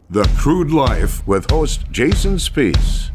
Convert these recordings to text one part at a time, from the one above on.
The Crude Life with host Jason Spiess.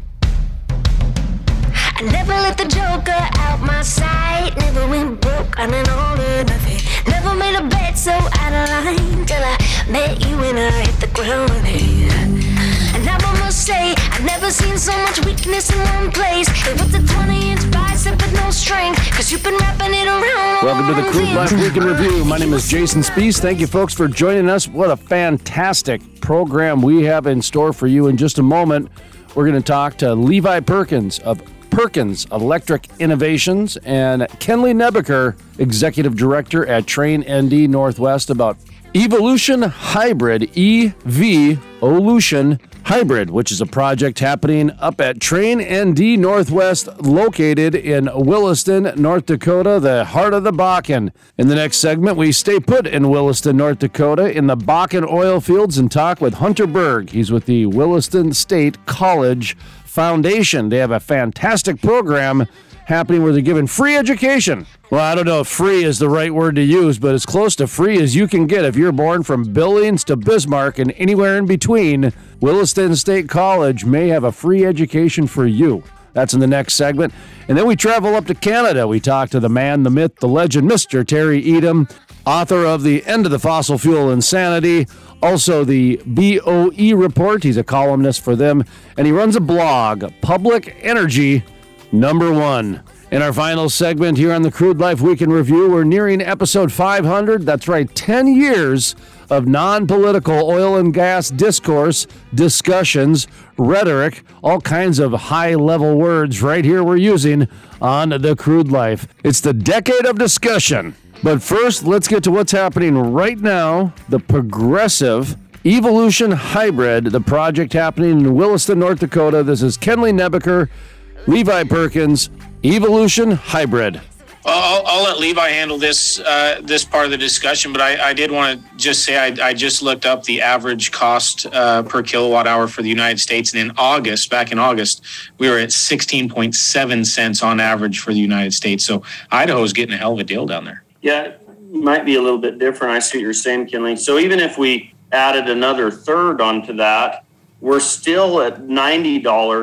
I never let the joker out my sight. Never went broke on an all or nothing. Never made a bet so out of line till I met you and I hit the ground running. And now I must say, I've never seen so much weakness in one place. It was a 20-inch bicep with no strength, cause you've been wrapping it around. Welcome to the Crude Life Week in Review. My name is Jason Spiess. Thank you, folks, for joining us. What a fantastic program we have in store for you. In just a moment, we're going to talk to Levi Perkins of Perkins Electric Innovations and Kenley Nebeker, Executive Director at Train ND Northwest, about Evolution Hybrid, Evolution Hybrid, which is a project happening up at Train ND Northwest, located in Williston, North Dakota, the heart of the Bakken. In the next segment, we stay put in Williston, North Dakota, in the Bakken oil fields and talk with Hunter Berg. He's with the Williston State College Foundation. They have a fantastic program happening where they're giving free education. Well, I don't know if free is the right word to use, but as close to free as you can get if you're born from Billings to Bismarck and anywhere in between. Williston State College may have a free education for you. That's in the next segment. And then we travel up to Canada. We talk to the man, the myth, the legend, Mr. Terry Eidem, author of The End of the Fossil Fuel Insanity, also the BOE Report. He's a columnist for them, and he runs a blog, Public Energy #1. In our final segment here on the Crude Life Week in Review, we're nearing episode 500. That's right, 10 years of non-political oil and gas discourse, discussions, rhetoric, all kinds of high-level words right here we're using on the Crude Life. It's the decade of discussion. But first, let's get to what's happening right now. The Progressive Evolution Hybrid, the project happening in Williston, North Dakota. This is Kenley Nebeker, Levi Perkins, Evolution Hybrid. I'll let Levi handle this part of the discussion, but I did want to just say I just looked up the average cost per kilowatt hour for the United States, and back in August, we were at 16.7 cents on average for the United States. So Idaho's getting a hell of a deal down there. Yeah, it might be a little bit different. I see what you're saying, Kenley. So even if we added another third onto that, we're still at $90.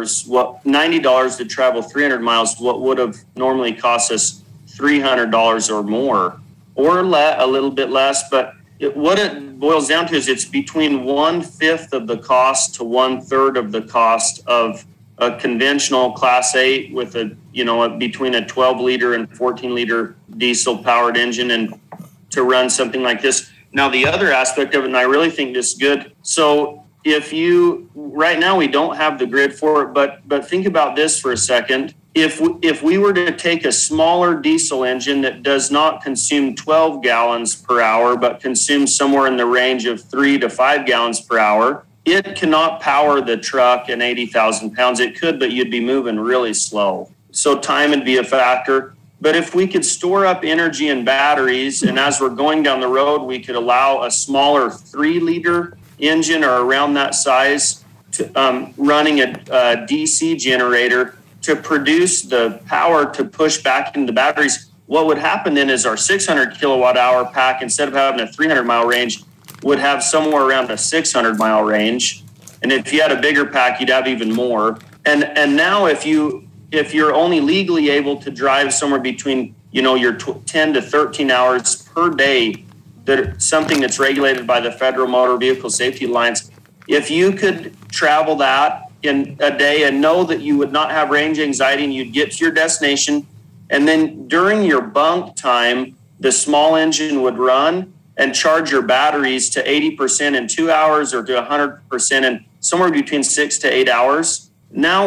$90 to travel 300 miles, what would have normally cost us $300 or more, or a little bit less. But what it boils down to is it's between 1/5 of the cost to 1/3 of the cost of a conventional Class 8 with between a 12-liter and 14-liter diesel-powered engine, and to run something like this. Now, the other aspect of it, and I really think this is good. So right now we don't have the grid for it, but think about this for a second. If we were to take a smaller diesel engine that does not consume 12 gallons per hour, but consumes somewhere in the range of 3 to 5 gallons per hour, it cannot power the truck and 80,000 pounds. It could, but you'd be moving really slow. So time would be a factor. But if we could store up energy in batteries, and as we're going down the road, we could allow a smaller 3-liter engine or around that size to running a DC generator to produce the power to push back into the batteries. What would happen then is our 600 kilowatt hour pack, instead of having a 300 mile range, would have somewhere around a 600 mile range. And if you had a bigger pack, you'd have even more. And now if you're only legally able to drive somewhere between, your 10 to 13 hours per day, something that's regulated by the Federal Motor Vehicle Safety Alliance, if you could travel that in a day and know that you would not have range anxiety and you'd get to your destination, and then during your bunk time, the small engine would run and charge your batteries to 80% in 2 hours or to 100% in somewhere between 6 to 8 hours. Now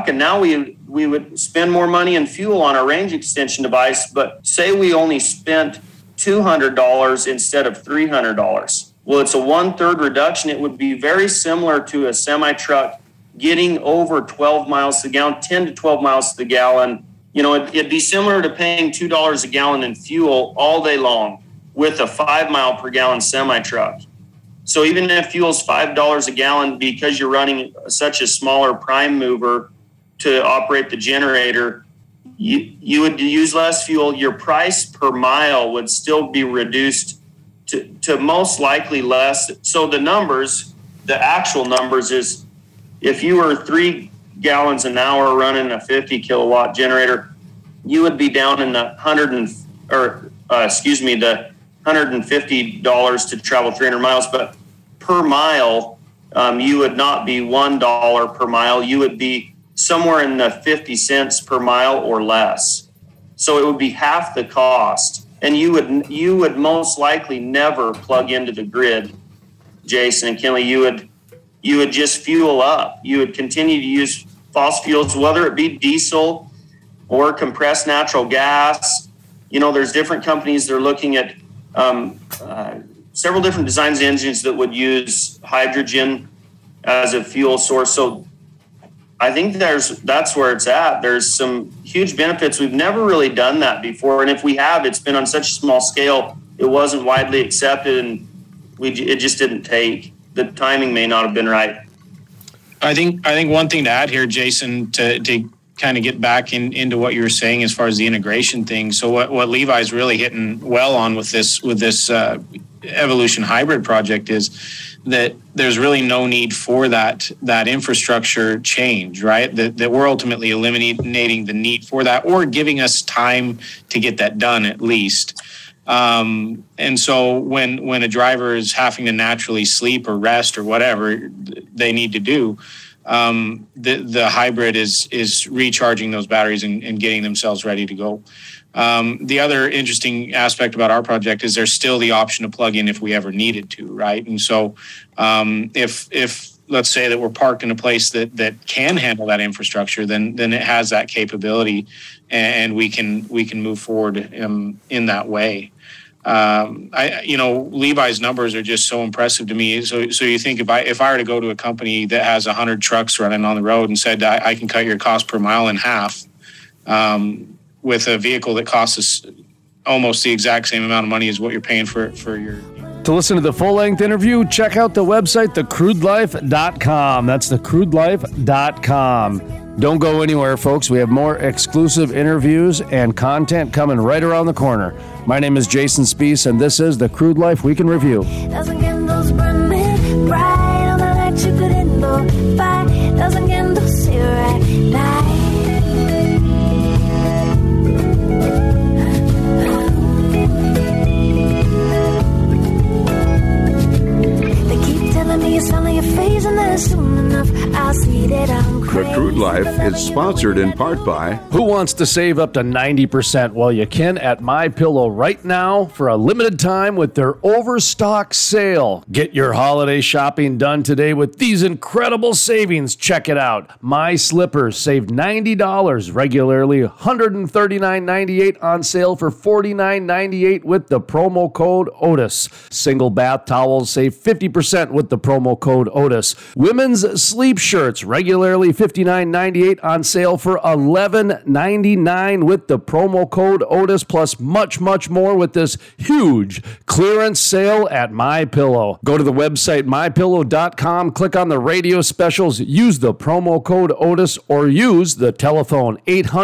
we would spend more money in fuel on our range extension device, but say we only spent $200 instead of $300. Well, it's a 1/3 reduction. It would be very similar to a semi-truck getting over 12 miles to the gallon, 10 to 12 miles to the gallon. It'd be similar to paying $2 a gallon in fuel all day long with a 5 mile per gallon semi-truck. So even if fuel's $5 a gallon, because you're running such a smaller prime mover to operate the generator, you would use less fuel. Your price per mile would still be reduced to most likely less. So the numbers, the actual numbers is if you were 3 gallons an hour running a 50 kilowatt generator, you would be down in the $150 to travel 300 miles. But per mile, you would not be $1 per mile. You would be somewhere in the 50 cents per mile or less. So it would be half the cost. And you would most likely never plug into the grid, Jason and Kinley. You would just fuel up. You would continue to use fossil fuels, whether it be diesel or compressed natural gas. There's different companies that are looking at several different designs of engines that would use hydrogen as a fuel source. So I think that's where it's at. There's some huge benefits. We've never really done that before. And if we have, it's been on such a small scale, it wasn't widely accepted, and it just didn't take. The timing may not have been right. I think one thing to add here, Jason, to kind of get back into what you were saying as far as the integration thing. So what Levi's really hitting well on with this Evolution Hybrid project is that there's really no need for that infrastructure change, right? That we're ultimately eliminating the need for that, or giving us time to get that done at least. And so when a driver is having to naturally sleep or rest or whatever they need to do, the hybrid is recharging those batteries and getting themselves ready to go. The other interesting aspect about our project is there's still the option to plug in if we ever needed to, right? And so if let's say that we're parked in a place that can handle that infrastructure, then it has that capability, and we can move forward in that way. Levi's numbers are just so impressive to me. So you think if I were to go to a company that has 100 trucks running on the road and said I can cut your cost per mile in half, with a vehicle that costs us almost the exact same amount of money as what you're paying for your. To listen to the full-length interview, check out the website, thecrudelife.com. That's thecrudelife.com. Don't go anywhere, folks. We have more exclusive interviews and content coming right around the corner. My name is Jason Spiess, and this is The Crude Life Week in Review. Doesn't get those burning bright on the light you put in the fire. Doesn't get those see right light. The Crude Life is sponsored in part by... Who wants to save up to 90%? Well, you can at MyPillow right now for a limited time with their Overstock sale. Get your holiday shopping done today with these incredible savings. Check it out. My Slippers save $90 regularly, $139.98 on sale for $49.98 with the promo code Otis. Single bath towels save 50% with the promo code Otis. Women's sleep shirts regularly $59.98 on sale for $11.99 with the promo code Otis, plus much more with this huge clearance sale at MyPillow. Go to the website mypillow.com, click on the radio specials, use the promo code Otis, or use the telephone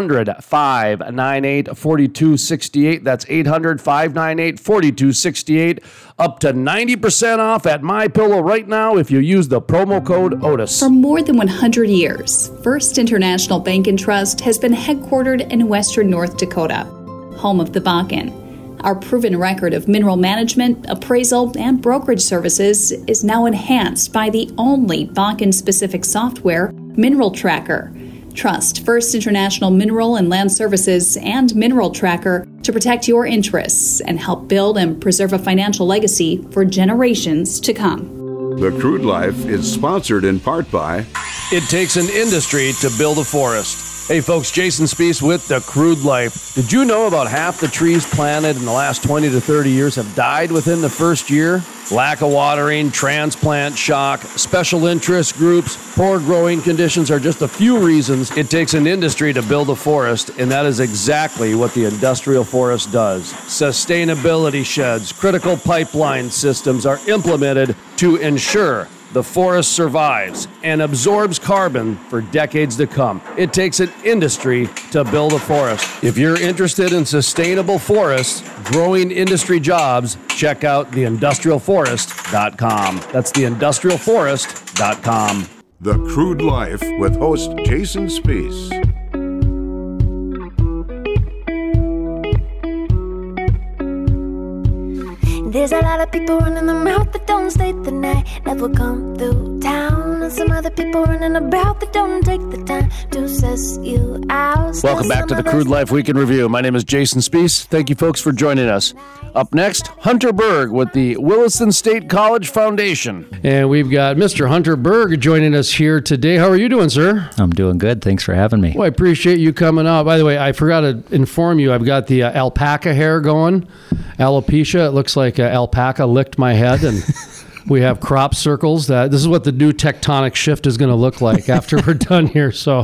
800-598-4268. That's 800-598-4268. Up to 90% off at MyPillow right now if you use the promo code Otis. For more than 100 years, First International Bank and Trust has been headquartered in western North Dakota, home of the Bakken. Our proven record of mineral management, appraisal, and brokerage services is now enhanced by the only Bakken-specific software, Mineral Tracker. Trust First International Mineral and Land Services and Mineral Tracker to protect your interests and help build and preserve a financial legacy for generations to come. The Crude Life is sponsored in part by... It takes an industry to build a forest. Hey folks, Jason Spiess with The Crude Life. Did you know about half the trees planted in the last 20 to 30 years have died within the first year? Lack of watering, transplant shock, special interest groups, poor growing conditions are just a few reasons it takes an industry to build a forest, and that is exactly what the industrial forest does. Sustainability sheds, critical pipeline systems are implemented to ensure the forest survives and absorbs carbon for decades to come. It takes an industry to build a forest. If you're interested in sustainable forests, growing industry jobs, check out theindustrialforest.com. That's theindustrialforest.com. The Crude Life with host Jason Spiess. There's a lot of people running around that don't stay the night, never come through town. And some other people running about that don't take the time to suss you out. Welcome back to the Crude Life Week in Review. My name is Jason Spiess. Thank you, folks, for joining us. Up next, Hunter Berg with the Williston State College Foundation. And we've got Mr. Hunter Berg joining us here today. How are you doing, sir? I'm doing good. Thanks for having me. Well, I appreciate you coming out. By the way, I forgot to inform you, I've got the alpaca hair going. Alopecia. It looks like alpaca licked my head, and we have crop circles. This is what the new tectonic shift is going to look like after we're done here. So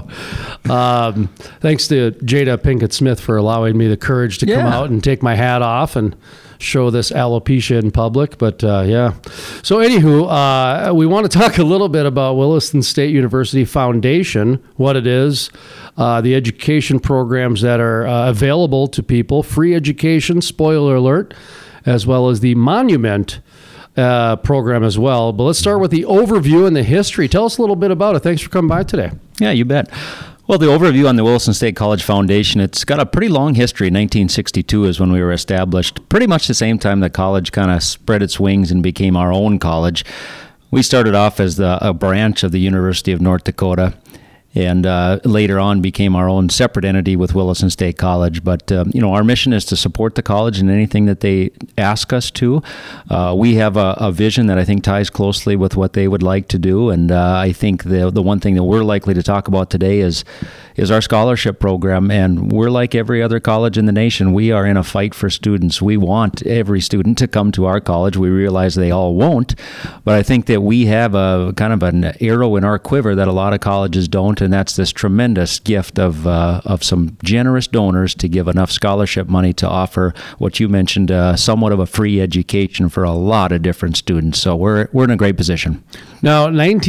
thanks to Jada Pinkett Smith for allowing me the courage to come out and take my hat off and show this alopecia in public. But yeah. So anywho, we want to talk a little bit about Williston State University Foundation, what it is, the education programs that are available to people, free education, spoiler alert, as well as the Monument program as well. But let's start with the overview and the history. Tell us a little bit about it. Thanks for coming by today. Yeah, you bet. Well, the overview on the Williston State College Foundation, it's got a pretty long history. 1962 is when we were established. Pretty much the same time the college kind of spread its wings and became our own college. We started off as a branch of the University of North Dakota, and later on became our own separate entity with Williston State College. But, our mission is to support the college in anything that they ask us to. We have a vision that I think ties closely with what they would like to do. And I think the one thing that we're likely to talk about today is our scholarship program. And we're like every other college in the nation. We are in a fight for students. We want every student to come to our college. We realize they all won't. But I think that we have a kind of an arrow in our quiver that a lot of colleges don't. And that's this tremendous gift of some generous donors to give enough scholarship money to offer what you mentioned, somewhat of a free education for a lot of different students. So we're in a great position. Now,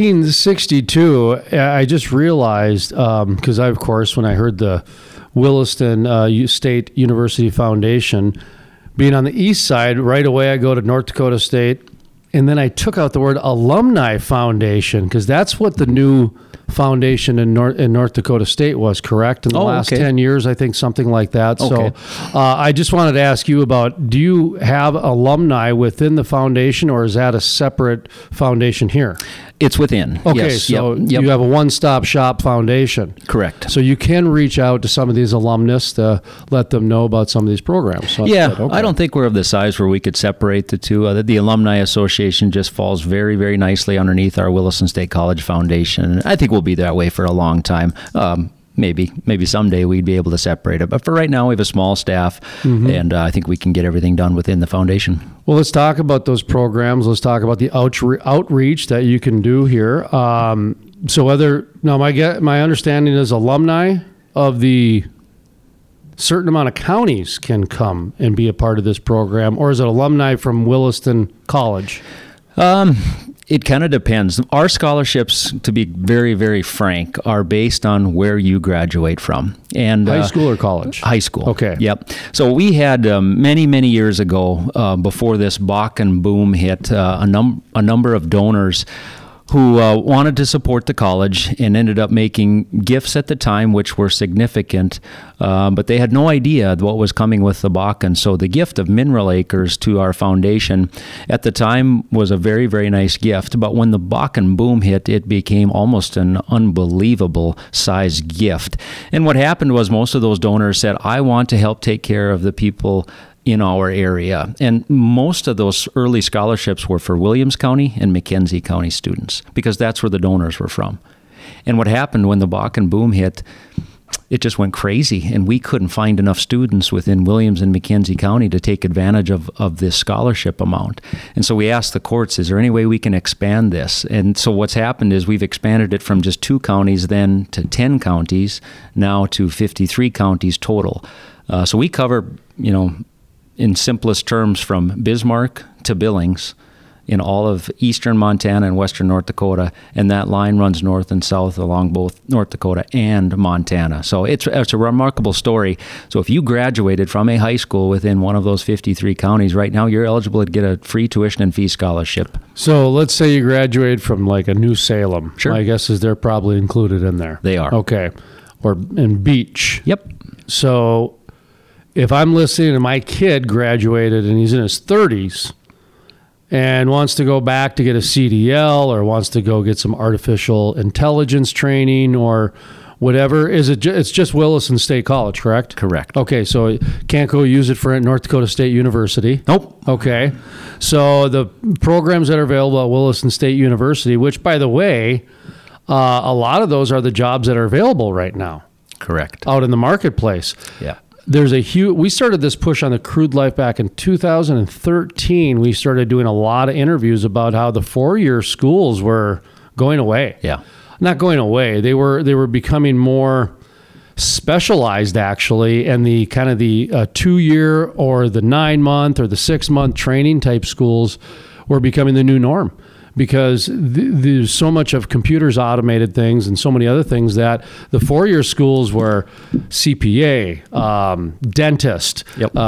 1962, I just realized, because of course, when I heard the Williston State University Foundation being on the east side, right away I go to North Dakota State, and then I took out the word Alumni Foundation, because that's what the new foundation in North Dakota State was, correct? In the last 10 years, I think, something like that. Okay. So I just wanted to ask you about, do you have alumni within the foundation, or is that a separate foundation here? It's within. Okay, yes. so you have a one-stop shop foundation. Correct. So you can reach out to some of these alumnus to let them know about some of these programs. So I don't think we're of the size where we could separate the two. The Alumni Association just falls very, very nicely underneath our Williston State College Foundation. I think we'll be that way for a long time. Maybe someday we'd be able to separate it. But for right now, we have a small staff, and I think we can get everything done within the foundation. Well, let's talk about those programs. Let's talk about the outreach that you can do here. My understanding is alumni of the certain amount of counties can come and be a part of this program, or is it alumni from Williston College? It kind of depends. Our scholarships, to be very, very frank, are based on where you graduate from. And high school or college? High school. Okay. Yep. So we had many, many years ago, before this Bakken boom hit, a number of donors who wanted to support the college and ended up making gifts at the time, which were significant, but they had no idea what was coming with the Bakken. So the gift of mineral acres to our foundation at the time was a very, very nice gift. But when the Bakken boom hit, it became almost an unbelievable size gift. And what happened was most of those donors said, I want to help take care of the people in our area. And most of those early scholarships were for Williams County and McKenzie County students, because that's where the donors were from. And what happened when the Bakken boom hit, it just went crazy, and we couldn't find enough students within Williams and McKenzie County to take advantage of this scholarship amount. And so we asked the courts, is there any way we can expand this? And so what's happened is we've expanded it from just 2 counties then to 10 counties, now to 53 counties total. So we cover, in simplest terms, from Bismarck to Billings, in all of eastern Montana and western North Dakota, and that line runs north and south along both North Dakota and Montana. So it's a remarkable story. So if you graduated from a high school within one of those 53 counties, right now you're eligible to get a free tuition and fee scholarship. So let's say you graduate from like a New Salem. Sure. My guess is they're probably included in there. They are. Okay. Or in Beach. Yep. So if I'm listening and my kid graduated and he's in his 30s and wants to go back to get a CDL or wants to go get some artificial intelligence training or whatever, it's just Williston State College, correct? Correct. Okay, so can't go use it for North Dakota State University. Nope. Okay, so the programs that are available at Williston State University, which, by the way, a lot of those are the jobs that are available right now. Correct. Out in the marketplace. Yeah. There's we started this push on the Crude Life back in 2013. We started doing a lot of interviews about how the 4-year schools were going away. Yeah. Not going away. They were becoming more specialized, actually, and the kind of the 2-year or the 9-month or the 6-month training type schools were becoming the new norm. Because there's so much of computers automated things and so many other things that the 4-year schools were CPA, dentist,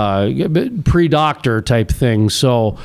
pre-doctor type things. So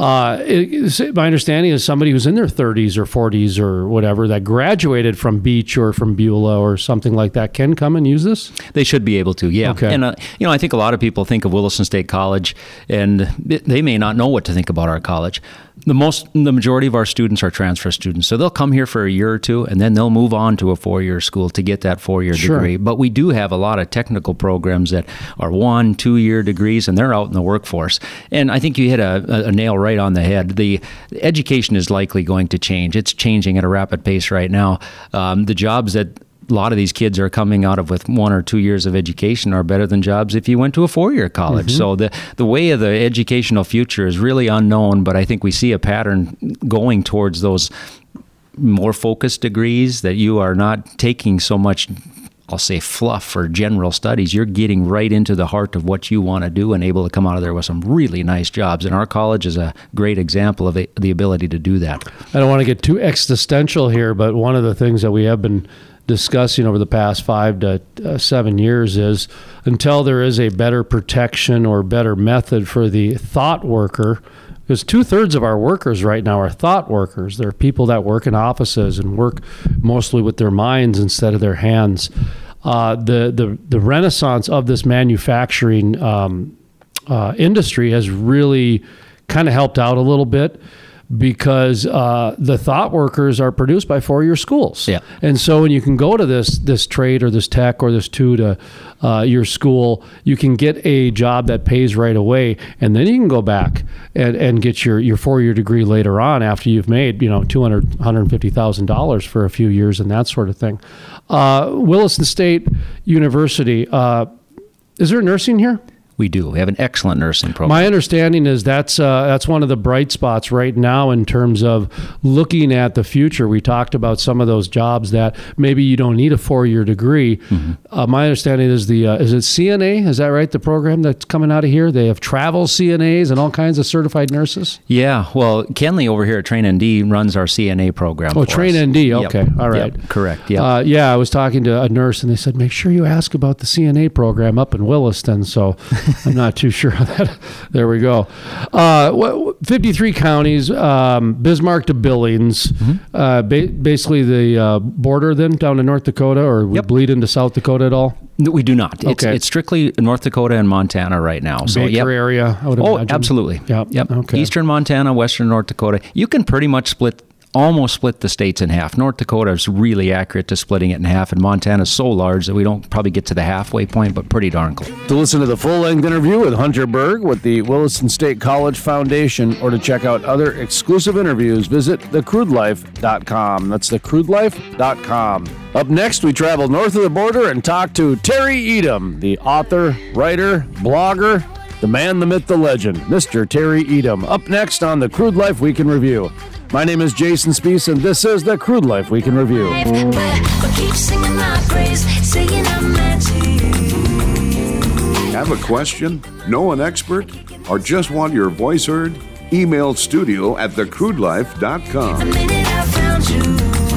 my understanding is somebody who's in their 30s or 40s or whatever that graduated from Beach or from Beulah or something like that can come and use this? They should be able to, yeah. Okay. And, I think a lot of people think of Williston State College, and they may not know what to think about our college. The majority of our students are transfer students. So they'll come here for a year or two, and then they'll move on to a 4-year school to get that 4-year degree. But we do have a lot of technical programs that are 1-2-year degrees, and they're out in the workforce. And I think you hit a nail right on the head. The education is likely going to change. It's changing at a rapid pace right now. The jobs that a lot of these kids are coming out of with 1 or 2 years of education are better than jobs if you went to a 4-year college. So the way of the educational future is really unknown, but I think we see a pattern going towards those more focused degrees that you are not taking so much, I'll say, fluff or general studies. You're getting right into the heart of what you want to do and able to come out of there with some really nice jobs. And our college is a great example of the ability to do that. I don't want to get too existential here, but one of the things that we have been discussing over the past 5 to 7 years is until there is a better protection or better method for the thought worker, because 2/3 of our workers right now are thought workers. They're people that work in offices and work mostly with their minds instead of their hands. The renaissance of this manufacturing industry has really kind of helped out a little bit, because the thought workers are produced by 4-year schools. Yeah. And so when you can go to this trade or this tech or this 2 to your school, you can get a job that pays right away, and then you can go back and get your 4-year degree later on after you've made $150,000 for a few years and that sort of thing. Williston State University, is there nursing here? We do. We have an excellent nursing program. My understanding is that's one of the bright spots right now in terms of looking at the future. We talked about some of those jobs that maybe you don't need a 4-year degree. My understanding is is it CNA? Is that right? The program that's coming out of here? They have travel CNAs and all kinds of certified nurses? Yeah. Well, Kenley over here at Train ND runs our CNA program. Oh, Train ND. Okay. Yep. All right. Yep. Correct. Yeah. Yeah, I was talking to a nurse and they said, make sure you ask about the CNA program up in Williston. So I'm not too sure how that. There we go. 53 counties, Bismarck to Billings, basically the border then down to North Dakota, or we bleed into South Dakota at all? No, we do not. Okay. It's strictly North Dakota and Montana right now. So, Baker area, I would imagine. Oh, absolutely. Yep. Okay. Eastern Montana, Western North Dakota. You can pretty much almost split the states in half. North Dakota is really accurate to splitting it in half, and Montana is so large that we don't probably get to the halfway point, but pretty darn close. To listen to the full-length interview with Hunter Berg with the Williston State College Foundation, or to check out other exclusive interviews, visit thecrudelife.com. That's thecrudelife.com. Up next, we travel north of the border and talk to Terry Edom, the author, writer, blogger, the man, the myth, the legend, Mr. Terry Edom. Up next on the Crude Life Week in Review. My name is Jason Spiess, and this is the Crude Life Week in Review. Have a question? Know an expert? Or just want your voice heard? Email studio@thecrudelife.com. The minute I found you.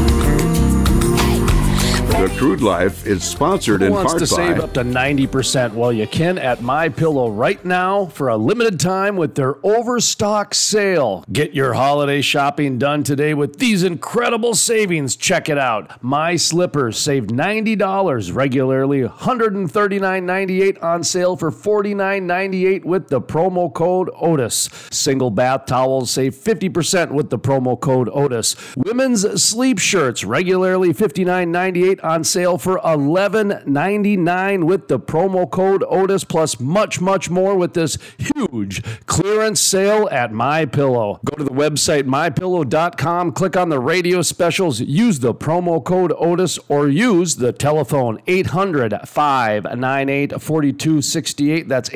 The Crude Life is sponsored in Who wants part to save by up to 90%? Well, you can at MyPillow right now for a limited time with their Overstock sale. Get your holiday shopping done today with these incredible savings. Check it out. My Slippers saved $90 regularly, $139.98 on sale for $49.98 with the promo code Otis. Single bath towels save 50% with the promo code Otis. Women's sleep shirts regularly $59.98 on sale for $11.99 with the promo code Otis, plus much, much more with this huge clearance sale at MyPillow. Go to the website MyPillow.com, click on the radio specials, use the promo code Otis, or use the telephone 800-598-4268. That's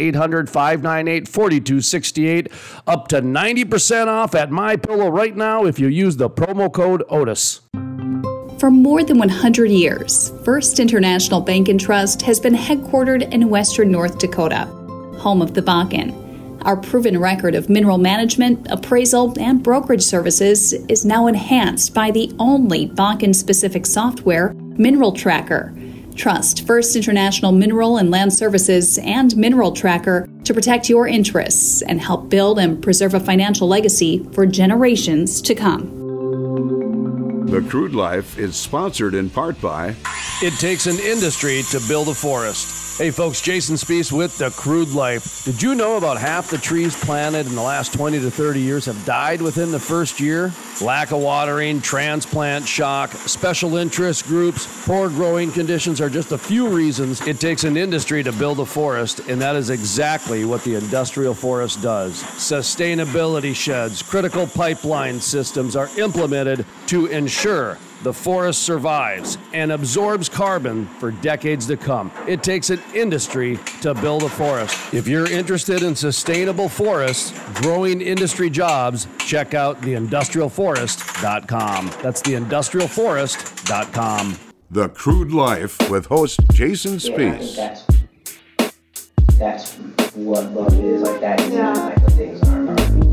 800-598-4268. Up to 90% off at MyPillow right now if you use the promo code Otis. For more than 100 years, First International Bank and Trust has been headquartered in western North Dakota, home of the Bakken. Our proven record of mineral management, appraisal, and brokerage services is now enhanced by the only Bakken-specific software, Mineral Tracker. Trust First International Mineral and Land Services and Mineral Tracker to protect your interests and help build and preserve a financial legacy for generations to come. The Crude Life is sponsored in part by It takes an industry to build a forest. Hey folks, Jason Spees with The Crude Life. Did you know about half the trees planted in the last 20 to 30 years have died within the first year? Lack of watering, transplant shock, special interest groups, poor growing conditions are just a few reasons it takes an industry to build a forest, and that is exactly what the industrial forest does. Sustainability sheds, critical pipeline systems are implemented to ensure the forest survives and absorbs carbon for decades to come. It takes an industry to build a forest. If you're interested in sustainable forests, growing industry jobs, check out theindustrialforest.com. That's theindustrialforest.com. The Crude Life with host Jason Spees. That's what love is. Like that is like what things are.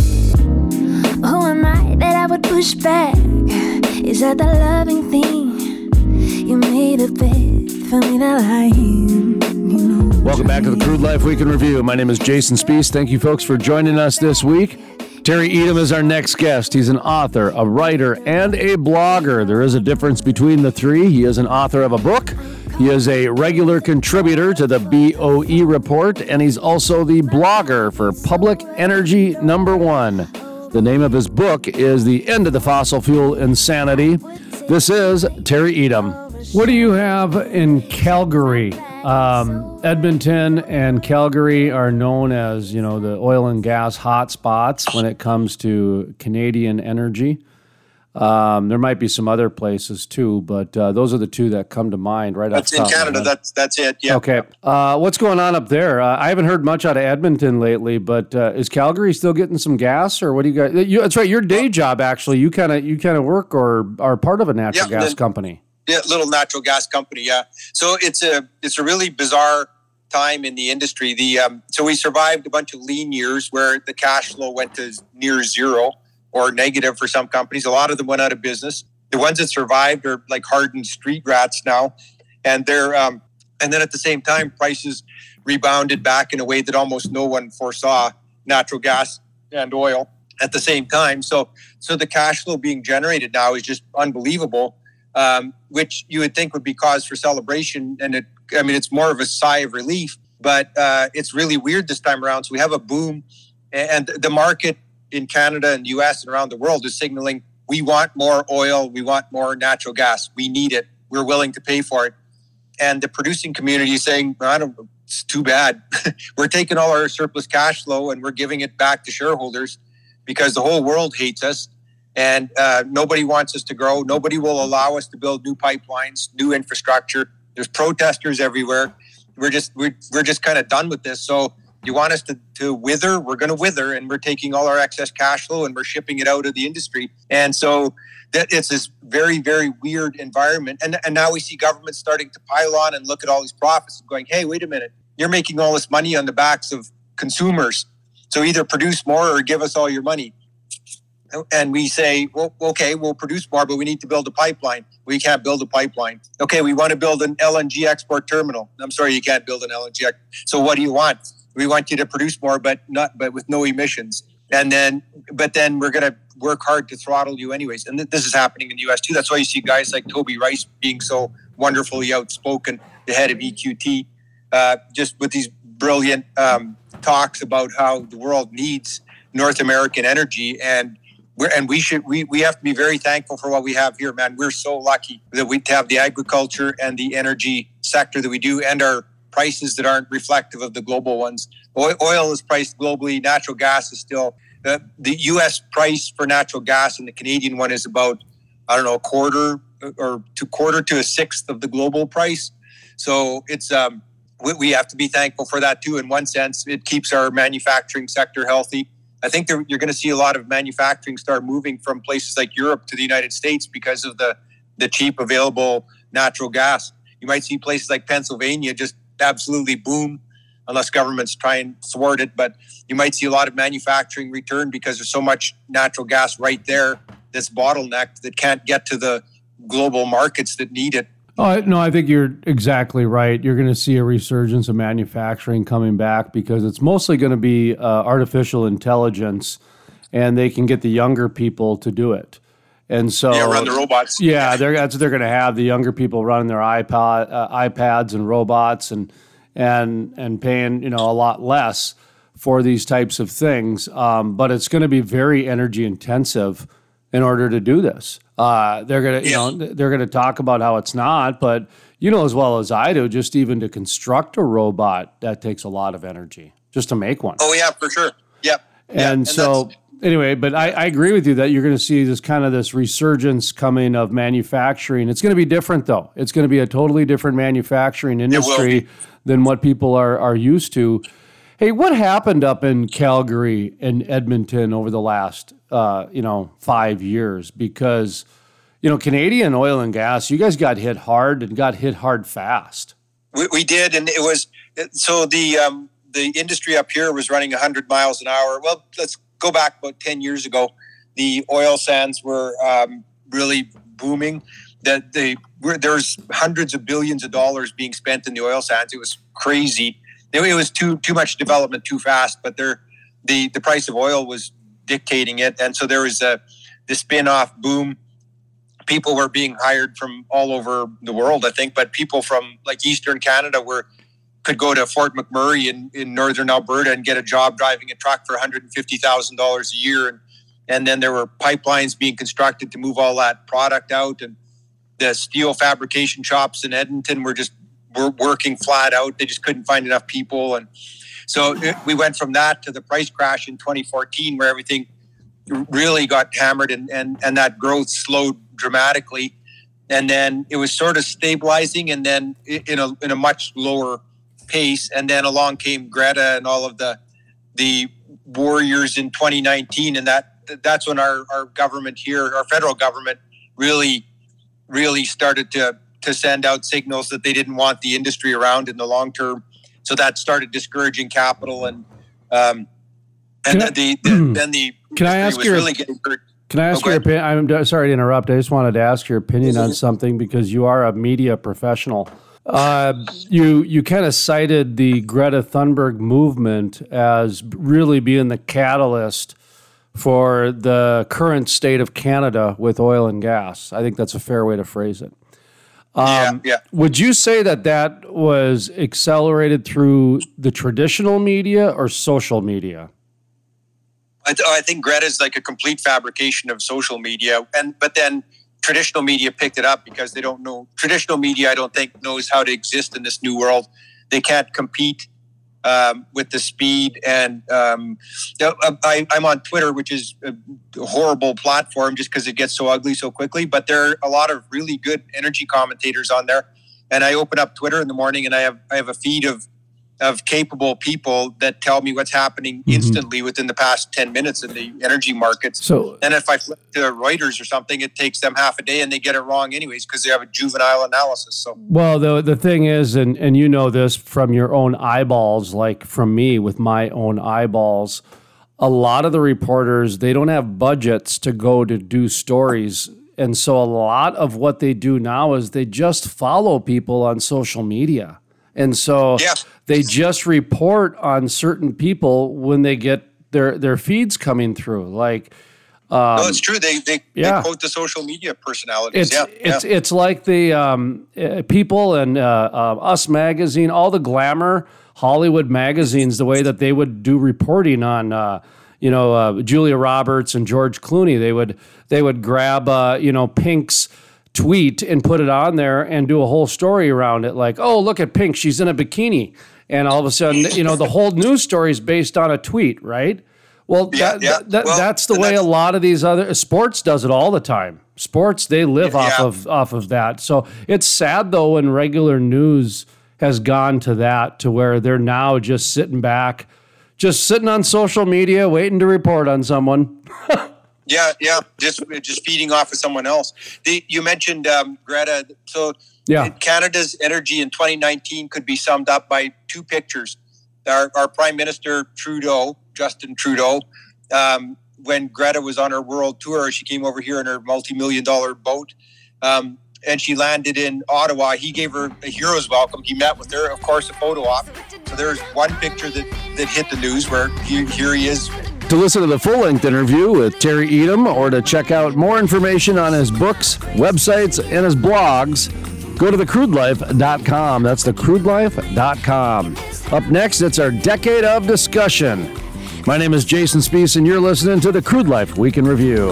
Who am I that I would push back? Is that the loving thing you made a bed for me to lie in? Welcome back to the Crude Life Week in Review. My name is Jason Spees. Thank you folks for joining us this week. Terry Edom is our next guest. He's an author, a writer, and a blogger. There is a difference between the three. He is an author of a book. He is a regular contributor to the BOE Report, and he's also the blogger for Public Energy Number One. The name of his book is The End of the Fossil Fuel Insanity. This is Terry Edom. What do you have in Calgary? Edmonton and Calgary are known as, the oil and gas hotspots when it comes to Canadian energy. There might be some other places too, but those are the two that come to mind right off the top. That's in Canada. That's it. Yeah. Okay. What's going on up there? I haven't heard much out of Edmonton lately, but is Calgary still getting some gas, or what do you guys? That's right. Your day job, actually, you kind of work or are part of a natural gas company. Yeah, little natural gas company. Yeah. So it's a really bizarre time in the industry. So we survived a bunch of lean years where the cash flow went to near zero or negative for some companies. A lot of them went out of business. The ones that survived are like hardened street rats now. And they're, and then at the same time, prices rebounded back in a way that almost no one foresaw, natural gas and oil at the same time. So the cash flow being generated now is just unbelievable, which you would think would be cause for celebration. And it's more of a sigh of relief, but it's really weird this time around. So we have a boom, and the market in Canada and US and around the world is signaling, we want more oil, we want more natural gas, we need it, we're willing to pay for it. And the producing community is saying, it's too bad. We're taking all our surplus cash flow and we're giving it back to shareholders because the whole world hates us and nobody wants us to grow. Nobody will allow us to build new pipelines, new infrastructure. There's protesters everywhere. We're just kind of done with this. So you want us to wither? We're going to wither, and we're taking all our excess cash flow and we're shipping it out of the industry. And so that it's this very, very weird environment. And now we see governments starting to pile on and look at all these profits and going, hey, wait a minute, you're making all this money on the backs of consumers. So either produce more or give us all your money. And we say, well, okay, we'll produce more, but we need to build a pipeline. We can't build a pipeline. Okay, we want to build an LNG export terminal. I'm sorry, you can't build an LNG. So what do you want? We want you to produce more, but with no emissions. But then we're going to work hard to throttle you anyways. And this is happening in the U.S. too. That's why you see guys like Toby Rice being so wonderfully outspoken, the head of EQT, just with these brilliant talks about how the world needs North American energy, and we have to be very thankful for what we have here, man. We're so lucky that we have the agriculture and the energy sector that we do, and our prices that aren't reflective of the global ones. Oil is priced globally. Natural gas is still the U.S. price for natural gas, and the Canadian one is about, I don't know, a quarter to a sixth of the global price. So it's we have to be thankful for that too. In one sense, it keeps our manufacturing sector healthy. I think you're going to see a lot of manufacturing start moving from places like Europe to the United States because of the cheap available natural gas. You might see places like Pennsylvania just absolutely boom, unless governments try and thwart it. But you might see a lot of manufacturing return because there's so much natural gas right there that's bottlenecked that can't get to the global markets that need it. Oh, no, I think you're exactly right. You're going to see a resurgence of manufacturing coming back because it's mostly going to be artificial intelligence, and they can get the younger people to do it. And so, run the robots. Yeah, that's what they're going to have, the younger people running their iPads and robots and paying a lot less for these types of things. But it's going to be very energy intensive in order to do this. They're going to they're going to talk about how it's not, but as well as I do, just even to construct a robot, that takes a lot of energy just to make one. Oh yeah, for sure. Yep. And so anyway, but I agree with you that you're going to see this resurgence coming of manufacturing. It's going to be different though. It's going to be a totally different manufacturing industry than what people are used to. Hey, what happened up in Calgary and Edmonton over the last 5 years? Because Canadian oil and gas, you guys got hit hard and got hit hard fast. We did, and it was so the industry up here was running 100 miles an hour. Well, let's go back about 10 years ago. The oil sands were really booming. There's hundreds of billions of dollars being spent in the oil sands. It was crazy. It was too much development too fast, but the price of oil was dictating it, and so there was the spin-off boom. People were being hired from all over the world, I think, but people from like Eastern Canada could go to Fort McMurray in northern Alberta and get a job driving a truck for $150,000 a year, and then there were pipelines being constructed to move all that product out, and the steel fabrication shops in Edmonton were working flat out. They just couldn't find enough people. And so we went from that to the price crash in 2014 where everything really got hammered and that growth slowed dramatically. And then it was sort of stabilizing and then in a much lower pace. And then along came Greta and all of the warriors in 2019. And that's when our government here, our federal government really started to send out signals that they didn't want the industry around in the long term. So that started discouraging capital and the can I ask your really getting hurt. Can I ask your opinion? I'm sorry to interrupt. I just wanted to ask your opinion on something because you are a media professional. You kind of cited the Greta Thunberg movement as really being the catalyst for the current state of Canada with oil and gas. I think that's a fair way to phrase it. Would you say that was accelerated through the traditional media or social media? I think Greta is like a complete fabrication of social media, but then traditional media picked it up because they don't know. Traditional media, I don't think, knows how to exist in this new world. They can't compete with the speed. And I'm on Twitter, which is a horrible platform just because it gets so ugly so quickly. But there are a lot of really good energy commentators on there. And I open up Twitter in the morning and I have a feed of of capable people that tell me what's happening instantly within the past 10 minutes in the energy markets. So, and if I flip to Reuters or something, it takes them half a day and they get it wrong anyways because they have a juvenile analysis. So, well, the thing is, and you know this from your own eyeballs, like from me with my own eyeballs, a lot of the reporters, they don't have budgets to go to do stories. And so a lot of what they do now is they just follow people on social media. And so they just report on certain people when they get their feeds coming through. Like, no, it's true. They quote the social media personalities. It's like the People and Us Magazine, all the glamour Hollywood magazines, the way that they would do reporting on, Julia Roberts and George Clooney. They would grab, Pink's tweet and put it on there and do a whole story around it. Like, oh, look at Pink, she's in a bikini. And all of a sudden, the whole news story is based on a tweet, right? Well, that's the way a lot of these other sports does it all the time. Sports, they live off of that. So it's sad though when regular news has gone to that, to where they're now just sitting back, just sitting on social media, waiting to report on someone. Just feeding off of someone else. You mentioned Greta. So Canada's energy in 2019 could be summed up by two pictures. Our Prime Minister Justin Trudeau, when Greta was on her world tour, she came over here in her multi-million-dollar boat, and she landed in Ottawa. He gave her a hero's welcome. He met with her, of course, a photo op. So there's one picture that hit the news where here he is. To listen to the full-length interview with Terry Edom, or to check out more information on his books, websites, and his blogs, go to thecrudelife.com. That's thecrudelife.com. Up next, it's our Decade of Discussion. My name is Jason Spiess, and you're listening to the Crude Life Week in Review.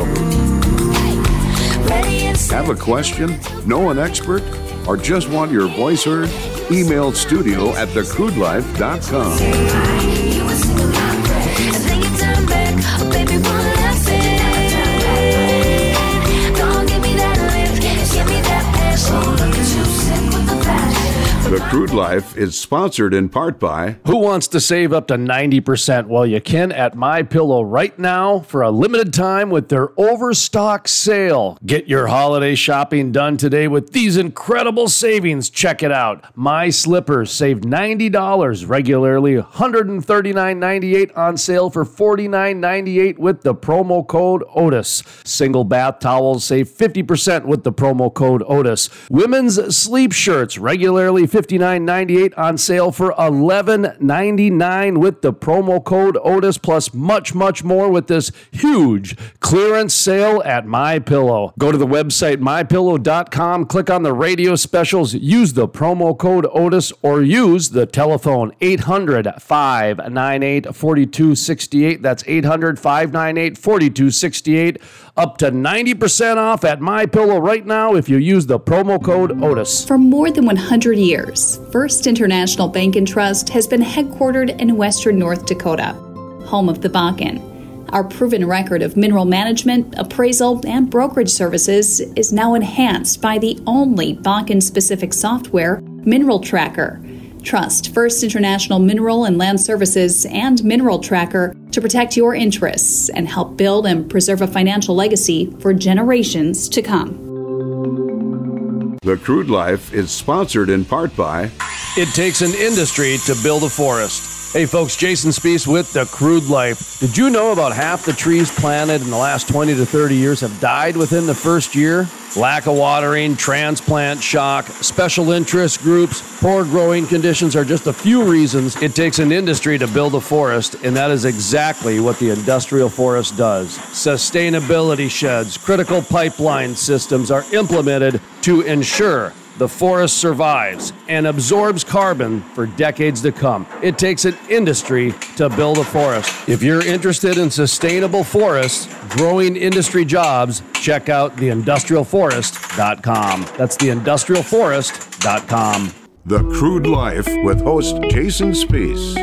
Have a question? Know an expert? Or just want your voice heard? Email studio@thecrudelife.com. The Crude Life is sponsored in part by... Who wants to save up to 90%? Well, you can at MyPillow right now for a limited time with their Overstock sale. Get your holiday shopping done today with these incredible savings. Check it out. My Slippers saved $90 regularly, $139.98 on sale for $49.98 with the promo code Otis. Single bath towels save 50% with the promo code Otis. Women's sleep shirts regularly $59.98 on sale for $11.99 with the promo code Otis, plus much, much more with this huge clearance sale at MyPillow. Go to the website MyPillow.com, click on the radio specials, use the promo code Otis, or use the telephone 800-598-4268. That's 800-598-4268. Up to 90% off at MyPillow right now if you use the promo code Otis. For more than 100 years, First International Bank and Trust has been headquartered in western North Dakota, home of the Bakken. Our proven record of mineral management, appraisal, and brokerage services is now enhanced by the only Bakken-specific software, Mineral Tracker. Trust First International Mineral and Land Services and Mineral Tracker to protect your interests and help build and preserve a financial legacy for generations to come. The Crude Life is sponsored in part by... It takes an industry to build a forest. Hey folks, Jason Spiess with The Crude Life. Did you know about half the trees planted in the last 20 to 30 years have died within the first year? Lack of watering, transplant shock, special interest groups, poor growing conditions are just a few reasons it takes an industry to build a forest, and that is exactly what the industrial forest does. Sustainability sheds, critical pipeline systems are implemented to ensure the forest survives and absorbs carbon for decades to come. It takes an industry to build a forest. If you're interested in sustainable forests, growing industry jobs, check out theindustrialforest.com. That's theindustrialforest.com. The Crude Life with host Jason Spiess.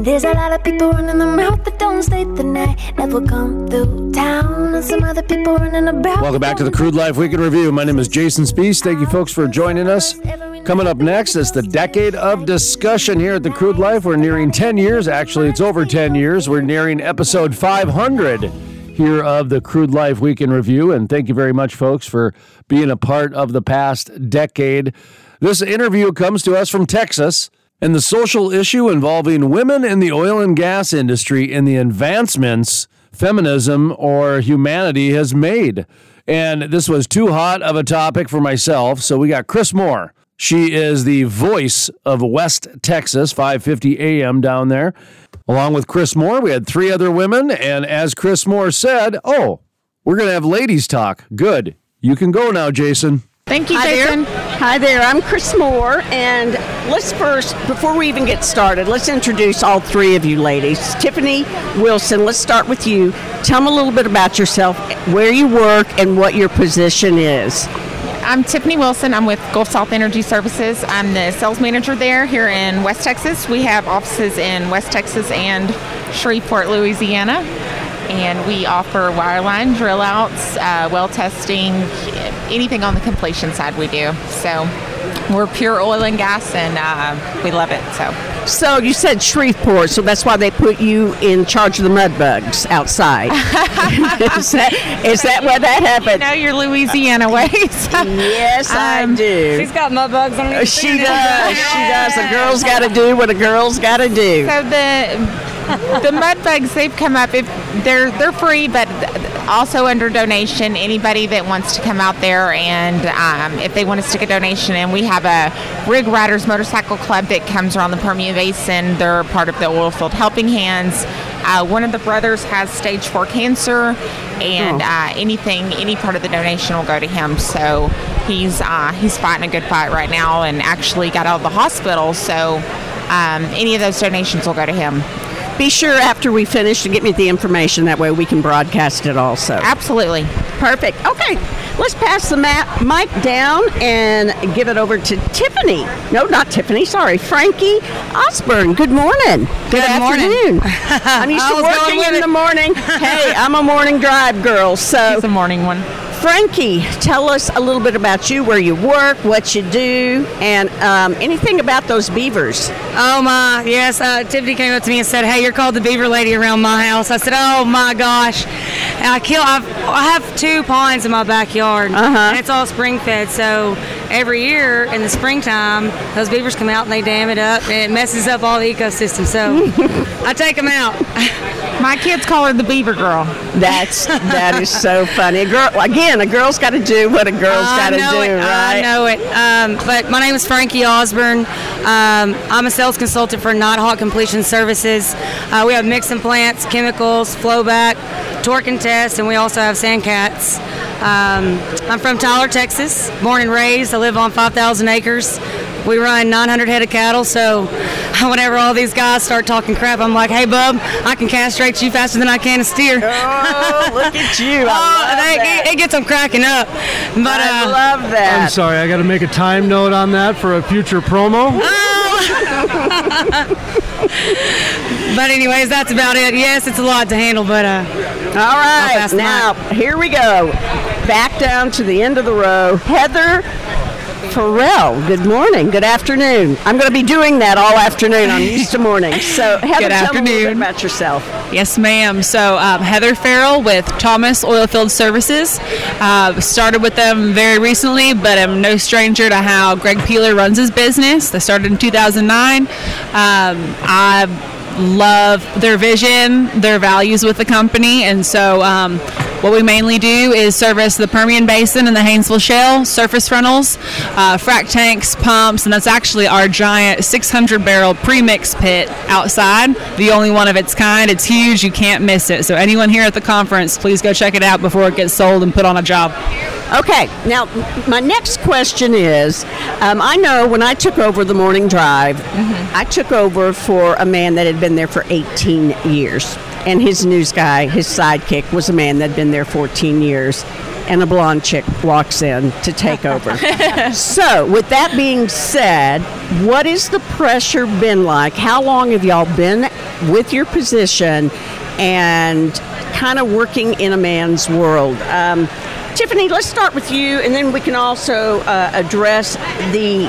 There's a lot of people running around that don't stay the night, never come through town, and some other people running about. Welcome back to the Crude Life Week in Review. My name is Jason Spees. Thank you, folks, for joining us. Coming up next is the Decade of Discussion here at the Crude Life. We're nearing 10 years. Actually, it's over 10 years. We're nearing episode 500 here of the Crude Life Week in Review. And thank you very much, folks, for being a part of the past decade. This interview comes to us from Texas, and the social issue involving women in the oil and gas industry and the advancements feminism or humanity has made. And this was too hot of a topic for myself, so we got Chris Moore. She is the voice of West Texas, 5:50 a.m. down there. Along with Chris Moore, we had 3 other women, and as Chris Moore said, we're going to have ladies talk. Good. You can go now, Jason. Thank you, Jason. Hi there, I'm Chris Moore, and let's first, before we even get started, let's introduce all 3 of you ladies. Tiffany Wilson, let's start with you. Tell me a little bit about yourself, where you work, and what your position is. I'm Tiffany Wilson. I'm with Gulf South Energy Services. I'm the sales manager there here in West Texas. We have offices in West Texas and Shreveport, Louisiana. And we offer wireline drill outs, well testing, anything on the completion side we do. So we're pure oil and gas, and we love it. So you said Shreveport, so that's why they put you in charge of the mud bugs outside. is that where that happened? You know your Louisiana ways. Yes, I do. She's got mud bugs on her. She does. She does. A girl's got to do what a girl's got to do. So the mud bugs, they've come up. If they're free, but also under donation. Anybody that wants to come out there and if they want to stick a donation in, we have a Rig Riders Motorcycle Club that comes around the Permian Basin. They're part of the Oilfield Helping Hands. One of the brothers has stage 4 cancer, and any part of the donation will go to him. So he's fighting a good fight right now, and actually got out of the hospital. So any of those donations will go to him. Be sure after we finish to get me the information. That way we can broadcast it also. Absolutely. Perfect. Okay, let's pass the mic down and give it over to Tiffany. No, not Tiffany. Sorry, Frankie Osborne. Good morning. Good afternoon. I'm used to working in the morning. Hey, I'm a morning drive girl. So she's a morning one. Frankie, tell us a little bit about you, where you work, what you do, and anything about those beavers. Oh my, yes. Tiffany came up to me and said, "Hey, you're called the beaver lady around my house." I said, "Oh my gosh!" And I have 2 ponds in my backyard, and it's all spring fed. So every year in the springtime, those beavers come out and they dam it up, and it messes up all the ecosystem. So I take them out. My kids call her the Beaver Girl. That is so funny. A girl's got to do what a girl's got to do, right? I know it. But my name is Frankie Osborne. I'm a sales consultant for Nighthawk Completion Services. We have mixing plants, chemicals, flowback, torque and test, and we also have sandcats. I'm from Tyler, Texas, born and raised. I live on 5,000 acres. We run 900 head of cattle, so whenever all these guys start talking crap, I'm like, "Hey, bub, I can castrate you faster than I can a steer." Oh, look at you. It gets them cracking up. But I love that. I'm sorry, I got to make a time note on that for a future promo. But anyways, that's about it. Yes, it's a lot to handle, but all right, now here we go. Back down to the end of the row. Heather Farrell, good morning, good afternoon. I'm going to be doing that all afternoon. I'm used to mornings. So, Heather, tell me a little bit about yourself. Yes, ma'am. So, Heather Farrell with Thomas Oilfield Services. Started with them very recently, but I'm no stranger to how Greg Peeler runs his business. They started in 2009. I love their vision, their values with the company, and so what we mainly do is service the Permian Basin and the Haynesville Shale, surface frontals, frac tanks, pumps, and that's actually our giant 600-barrel premix pit outside, the only one of its kind. It's huge. You can't miss it. So anyone here at the conference, please go check it out before it gets sold and put on a job. Okay, now my next question is, I know when I took over the morning drive, I took over for a man that had been there for 18 years. And his news guy, his sidekick, was a man that had been there 14 years. and a blonde chick walks in to take over. So, with that being said, what has the pressure been like? How long have y'all been with your position and kind of working in a man's world? Tiffany, let's start with you, and then we can also address the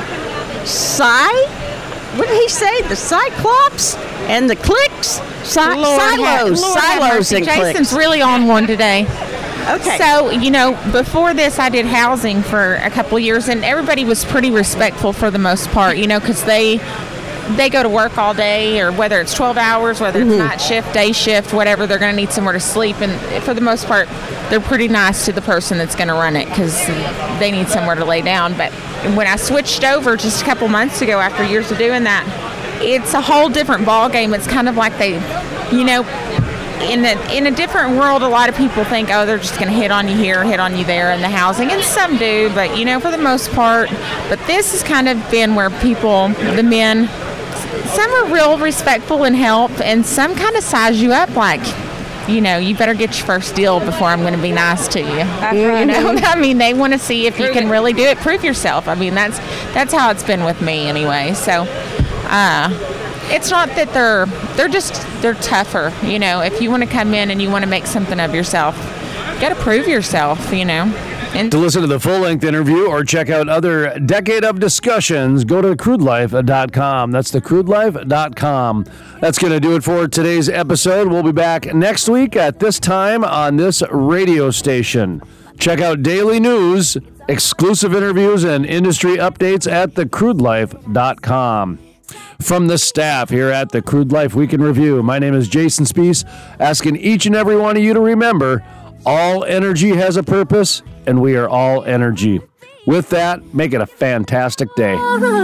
what did he say? The Cyclops and the clicks? Silos and clicks. Jason's really on one today. Okay. So, before this, I did housing for a couple of years, and everybody was pretty respectful for the most part, because they go to work all day, or whether it's 12 hours, whether it's night shift, day shift, whatever, they're going to need somewhere to sleep. And for the most part, they're pretty nice to the person that's going to run it because they need somewhere to lay down. But when I switched over just a couple months ago after years of doing that, it's a whole different ball game. It's kind of like they, in a different world, a lot of people think, oh, they're just going to hit on you here, hit on you there in the housing. And some do, but, for the most part. But this has kind of been where people, the men, some are real respectful and help, and some kind of size you up like, you better get your first deal before I'm going to be nice to you. I mean, they want to see if you can really do it. Prove yourself. I mean, that's how it's been with me anyway. So, it's not that they're tougher. If you want to come in and you want to make something of yourself, you got to prove yourself. And to listen to the full-length interview or check out other decade of discussions, go to crudelife.com. That's thecrudelife.com. That's going to do it for today's episode. We'll be back next week at this time on this radio station. Check out daily news, exclusive interviews, and industry updates at thecrudelife.com. From the staff here at the Crude Life Week in Review, my name is Jason Spees, asking each and every one of you to remember, all energy has a purpose, and we are all energy. With that, make it a fantastic day.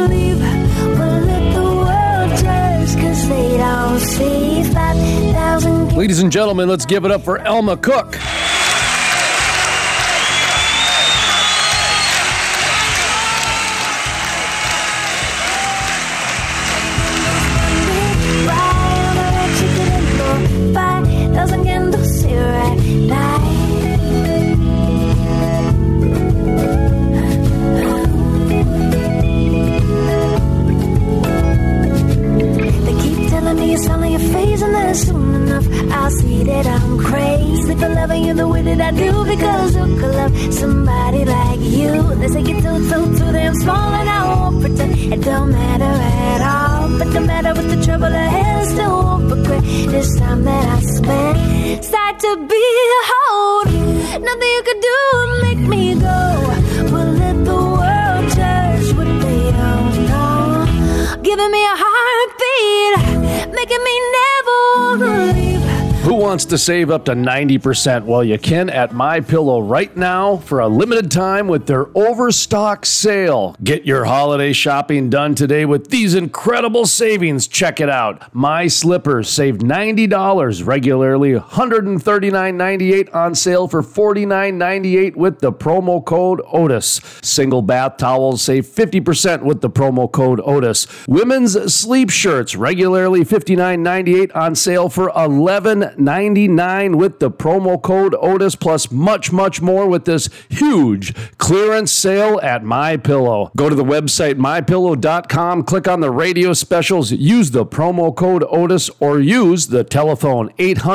Ladies and gentlemen, let's give it up for Elma Cook. Soon enough, I'll see that I'm crazy for loving you the way that I do. Because who could love somebody like you? They say you're too damn small, and I won't pretend it don't matter at all. But no matter what the trouble ahead, still won't regret this time that I spent. Start to behold, nothing you could do will make me go. But let the world judge what they don't know. Giving me a heartbeat, making me never leave. Who wants to save up to 90%? Well, you can at MyPillow right now for a limited time with their Overstock sale. Get your holiday shopping done today with these incredible savings. Check it out. My Slippers saved $90 regularly, $139.98 on sale for $49.98 with the promo code Otis. Single bath towels save 50% with the promo code Otis. Women's sleep shirts regularly $59.98 on sale for $11.99 with the promo code Otis, plus much, much more with this huge clearance sale at MyPillow. Go to the website MyPillow.com, click on the radio specials, use the promo code Otis, or use the telephone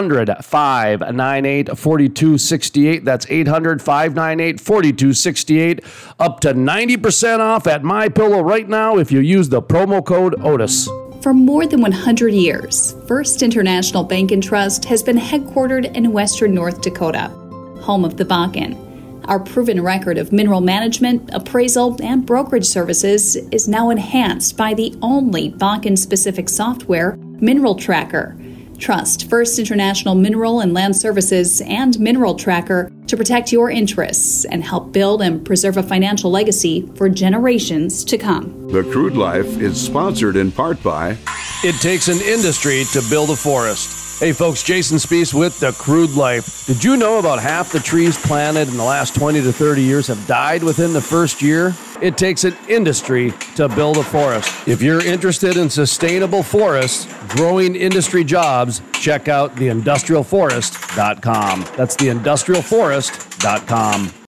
800-598-4268. That's 800-598-4268. Up to 90% off at MyPillow right now if you use the promo code Otis. For more than 100 years, First International Bank and Trust has been headquartered in western North Dakota, home of the Bakken. Our proven record of mineral management, appraisal, and brokerage services is now enhanced by the only Bakken-specific software, Mineral Tracker. Trust First International Mineral and Land Services and Mineral Tracker to protect your interests and help build and preserve a financial legacy for generations to come. The Crude Life is sponsored in part by... It takes an industry to build a forest. Hey folks, Jason Spees with The Crude Life. Did you know about half the trees planted in the last 20 to 30 years have died within the first year? It takes an industry to build a forest. If you're interested in sustainable forests, growing industry jobs, check out theindustrialforest.com. That's theindustrialforest.com.